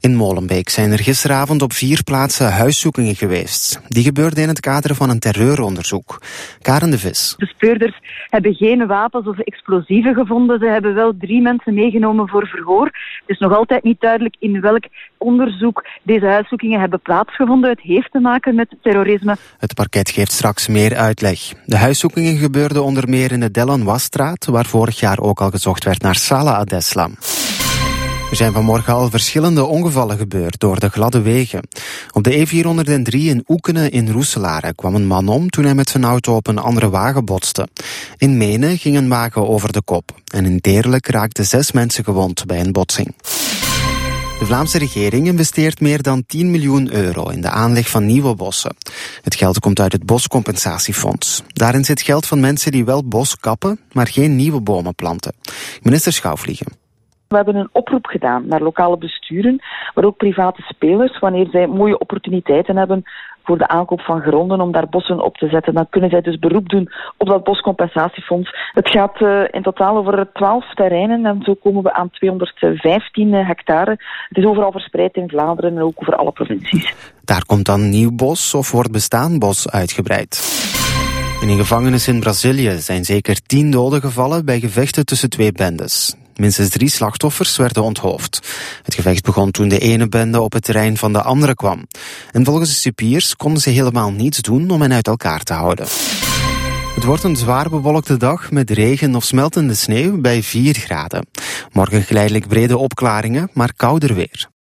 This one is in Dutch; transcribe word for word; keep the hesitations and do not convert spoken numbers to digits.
In Molenbeek zijn er gisteravond op vier plaatsen huiszoekingen geweest. Die gebeurden in het kader van een terreuronderzoek. Karen de Vis. De speurders hebben geen wapens of explosieven gevonden. Ze hebben wel drie mensen meegenomen voor verhoor. Het is nog altijd niet duidelijk in welk onderzoek deze huiszoekingen hebben plaatsgevonden. Het heeft te maken met terrorisme. Het parket geeft straks meer uitleg. De huiszoekingen gebeurden onder meer in de Delanois-straat, waar vorig jaar ook al gezocht werd naar Salah Abdeslam. Er zijn vanmorgen al verschillende ongevallen gebeurd door de gladde wegen. Op de E vierhonderddrie in Oekenen in Roeselare kwam een man om toen hij met zijn auto op een andere wagen botste. In Menen ging een wagen over de kop. En in Deerlijk raakten zes mensen gewond bij een botsing. De Vlaamse regering investeert meer dan tien miljoen euro in de aanleg van nieuwe bossen. Het geld komt uit het Boscompensatiefonds. Daarin zit geld van mensen die wel bos kappen, maar geen nieuwe bomen planten. Minister Schouwvliegen. We hebben een oproep gedaan naar lokale besturen, maar ook private spelers. Wanneer zij mooie opportuniteiten hebben voor de aankoop van gronden om daar bossen op te zetten, dan kunnen zij dus beroep doen op dat Boscompensatiefonds. Het gaat uh, in totaal over twaalf terreinen en zo komen we aan tweehonderdvijftien hectare. Het is overal verspreid in Vlaanderen en ook over alle provincies. Daar komt dan nieuw bos of wordt bestaand bos uitgebreid. In een gevangenis in Brazilië zijn zeker tien doden gevallen bij gevechten tussen twee bendes. Minstens drie slachtoffers werden onthoofd. Het gevecht begon toen de ene bende op het terrein van de andere kwam. En volgens de cipiers konden ze helemaal niets doen om hen uit elkaar te houden. Het wordt een zwaar bewolkte dag met regen of smeltende sneeuw bij vier graden. Morgen geleidelijk brede opklaringen, maar kouder weer.